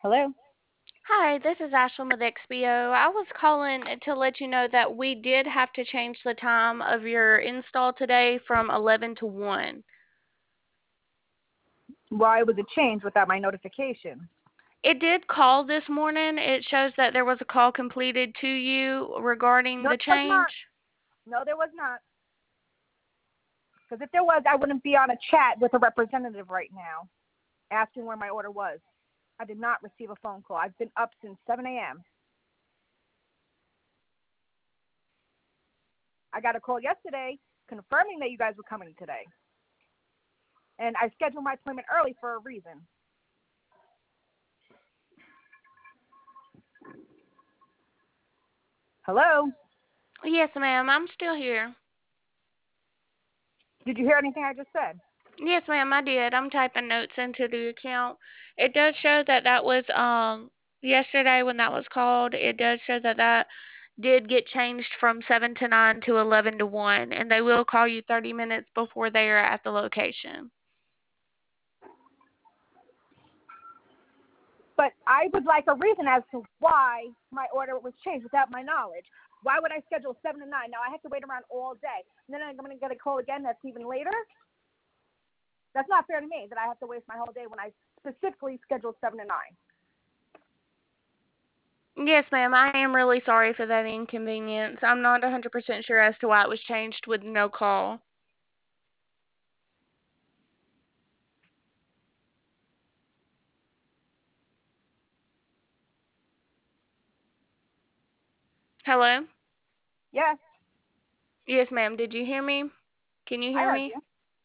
Hello? Hi, this is Ashlyn with XBO. I was calling to let you know that we did have to change the time of your install today from 11 to 1. Why was it changed without my notification? It did call this morning. It shows that there was a call completed to you regarding No, the there was not. change. No, there was not. Because if there was, I wouldn't be on a chat with a representative right now asking where my order was. I did not receive a phone call. I've been up since 7 a.m. I got a call yesterday confirming that you guys were coming today. And I scheduled my appointment early for a reason. Hello? Yes, ma'am, I'm still here. Did you hear anything I just said? Yes, ma'am, I did. I'm typing notes into the account. It does show that that was yesterday when that was called. It does show that that did get changed from 7 to 9 to 11 to 1, and they will call you 30 minutes before they are at the location. But I would like a reason as to why my order was changed without my knowledge. Why would I schedule 7 to 9? Now I have to wait around all day. And then I'm going to get a call again that's even later? That's not fair to me that I have to waste my whole day when I specifically scheduled 7 to 9. Yes, ma'am, I am really sorry for that inconvenience. I'm not 100% sure as to why it was changed with no call. Hello? Yes, Yes, ma'am, did you hear me? Can you I hear heard me? you.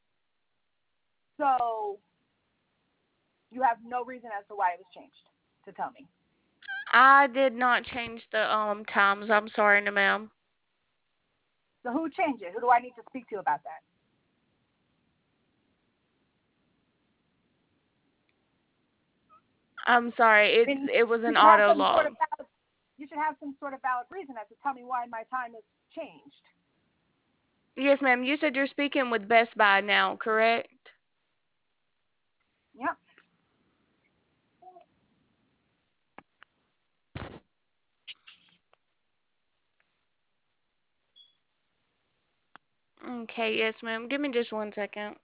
So you have no reason as to why it was changed to tell me. I did not change the times. I'm sorry, no, ma'am. So who changed it? Who do I need to speak to about that? I'm sorry. I mean, It was you an should have auto some sort of log. valid, you should have some sort of valid reason as to tell me why my time is changed. Yes, ma'am. You said you're speaking with Best Buy now, correct? Yep. Okay, yes, ma'am. Give me just 1 second.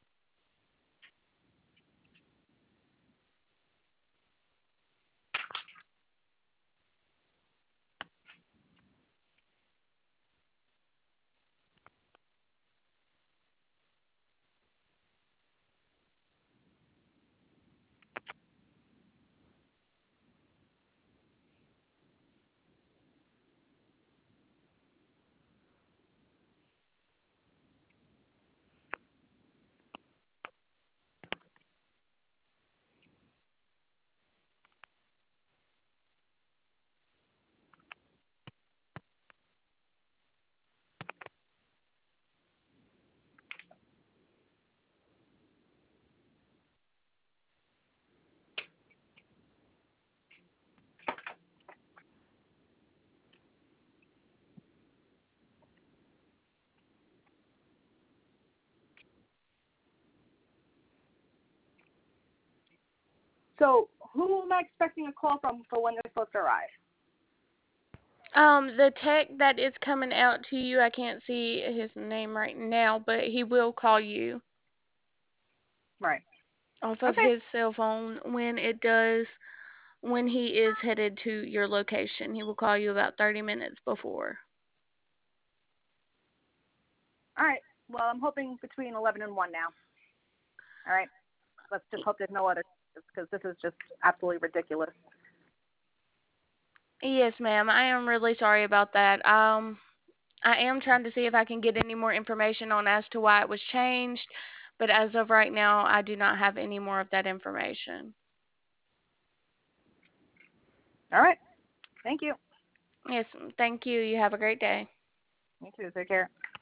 So who am I expecting a call from for when they're supposed to arrive? The tech that is coming out to you, I can't see his name right now, but he will call you Right. off of Okay. his cell phone when he is headed to your location. He will call you about 30 minutes before. All right. Well, I'm hoping between 11 and 1 now. All right. Let's just hope there's no other because this is just absolutely ridiculous. Yes, ma'am. I am really sorry about that. I am trying to see if I can get any more information on as to why it was changed, but as of right now, I do not have any more of that information. All right. Thank you. Yes, thank you. You have a great day. You too. Take care.